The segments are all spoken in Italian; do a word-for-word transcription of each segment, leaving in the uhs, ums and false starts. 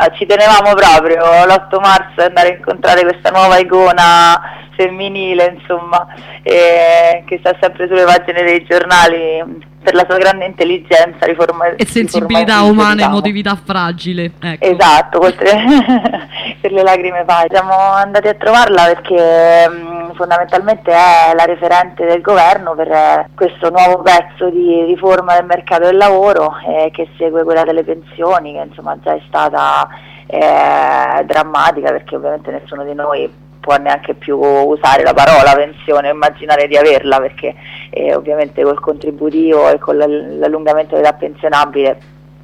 ah, ci tenevamo proprio l'otto marzo ad andare a incontrare questa nuova icona femminile, insomma, eh, che sta sempre sulle pagine dei giornali per la sua grande intelligenza riforma- e sensibilità umana, diciamo. Emotività fragile, ecco. Esatto, per le lacrime facili. Siamo andati a trovarla perché mh, fondamentalmente è la referente del governo per eh, questo nuovo pezzo di riforma del mercato del lavoro eh, che segue quella delle pensioni, che insomma già è stata eh, drammatica, perché ovviamente nessuno di noi può neanche più usare la parola pensione, immaginare di averla, perché eh, ovviamente col contributivo e con l'allungamento dell'età pensionabile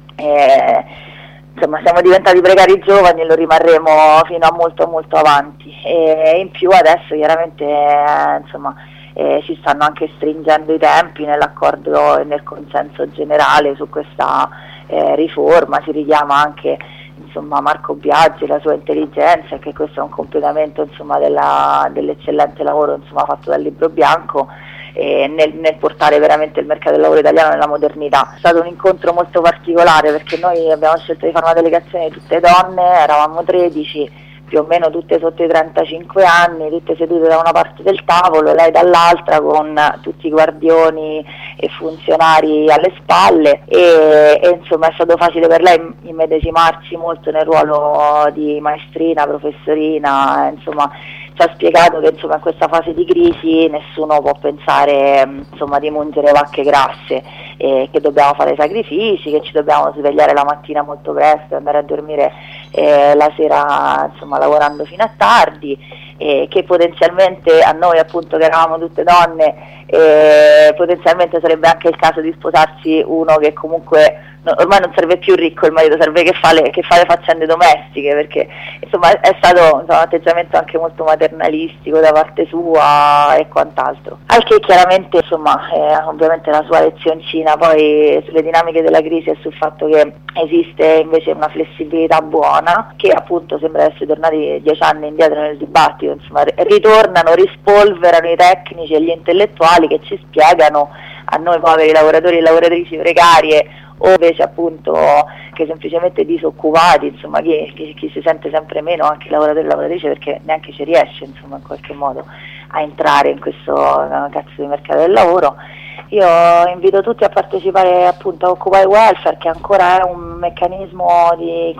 eh, insomma siamo diventati precari giovani e lo rimarremo fino a molto molto avanti, e in più adesso chiaramente eh, insomma eh, ci stanno anche stringendo i tempi nell'accordo e nel consenso generale su questa eh, riforma. Si richiama anche insomma Marco Biagi, la sua intelligenza, e che questo è un completamento insomma della, dell'eccellente lavoro insomma fatto dal Libro Bianco eh, nel, nel portare veramente il mercato del lavoro italiano nella modernità. È stato un incontro molto particolare perché noi abbiamo scelto di fare una delegazione di tutte donne, eravamo tredici, più o meno tutte sotto i trentacinque anni, tutte sedute da una parte del tavolo, lei dall'altra, con tutti i guardioni e funzionari alle spalle, e, e insomma è stato facile per lei immedesimarsi molto nel ruolo di maestrina, professorina, insomma ci ha spiegato che insomma in questa fase di crisi nessuno può pensare insomma di mungere vacche grasse, eh, che dobbiamo fare sacrifici, che ci dobbiamo svegliare la mattina molto presto e andare a dormire eh, la sera insomma lavorando fino a tardi, eh, che potenzialmente a noi appunto che eravamo tutte donne eh, potenzialmente sarebbe anche il caso di sposarsi uno che comunque no, ormai non serve più ricco il marito, serve che fa le, che fa le faccende domestiche, perché insomma è stato insomma, un atteggiamento anche molto maternalistico da parte sua e quant'altro, al che chiaramente insomma eh, ovviamente la sua lezioncina poi sulle dinamiche della crisi e sul fatto che esiste invece una flessibilità buona, che appunto sembra essere tornati dieci anni indietro nel dibattito, insomma ritornano, rispolverano i tecnici e gli intellettuali che ci spiegano a noi poveri lavoratori e lavoratrici precarie, o invece appunto che semplicemente disoccupati, insomma chi, chi, chi si sente sempre meno, anche lavoratori e lavoratrici, perché neanche ci riesce insomma in qualche modo a entrare in questo uh, cazzo di mercato del lavoro. Io invito tutti a partecipare appunto a Occupy Welfare, che ancora è un meccanismo di,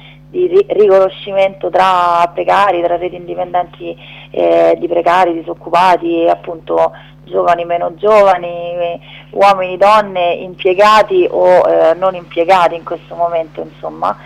di riconoscimento tra precari, tra reti indipendenti eh, di precari, disoccupati, appunto giovani, meno giovani, uomini, donne, impiegati o eh, non impiegati in questo momento, insomma,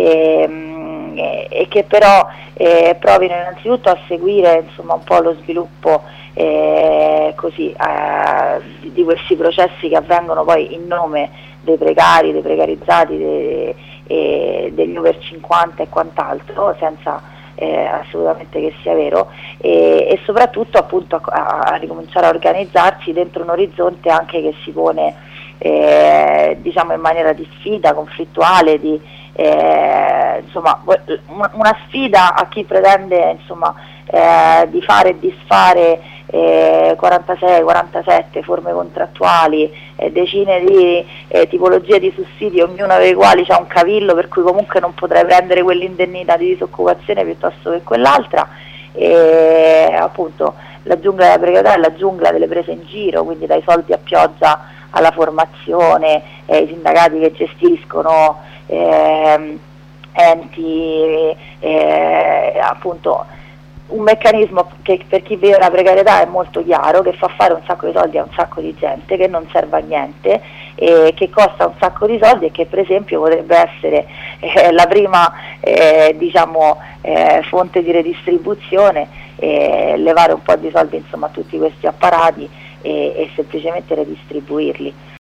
e, e che però eh, provino innanzitutto a seguire insomma un po' lo sviluppo eh, così, eh, di, di questi processi che avvengono poi in nome dei precari, dei precarizzati, dei, eh, degli over cinquanta e quant'altro, senza Eh, assolutamente che sia vero, e, e soprattutto appunto a, a ricominciare a organizzarsi dentro un orizzonte anche che si pone eh, diciamo in maniera di sfida, conflittuale, di, eh, insomma una, una sfida a chi pretende insomma eh, di fare e disfare eh, quarantasei quarantasette forme contrattuali, eh, decine di eh, tipologie di sussidi, ognuna delle quali ha un cavillo per cui comunque non potrai prendere quell'indennità di disoccupazione piuttosto che quell'altra, e appunto la giungla della precarietà è la giungla delle prese in giro, quindi dai soldi a pioggia alla formazione, eh, i sindacati che gestiscono eh, enti eh, appunto un meccanismo che per chi vive la precarietà è molto chiaro, che fa fare un sacco di soldi a un sacco di gente, che non serve a niente, eh, che costa un sacco di soldi e che per esempio potrebbe essere eh, la prima eh, diciamo, eh, fonte di redistribuzione, eh, levare un po' di soldi insomma a tutti questi apparati e, e semplicemente redistribuirli.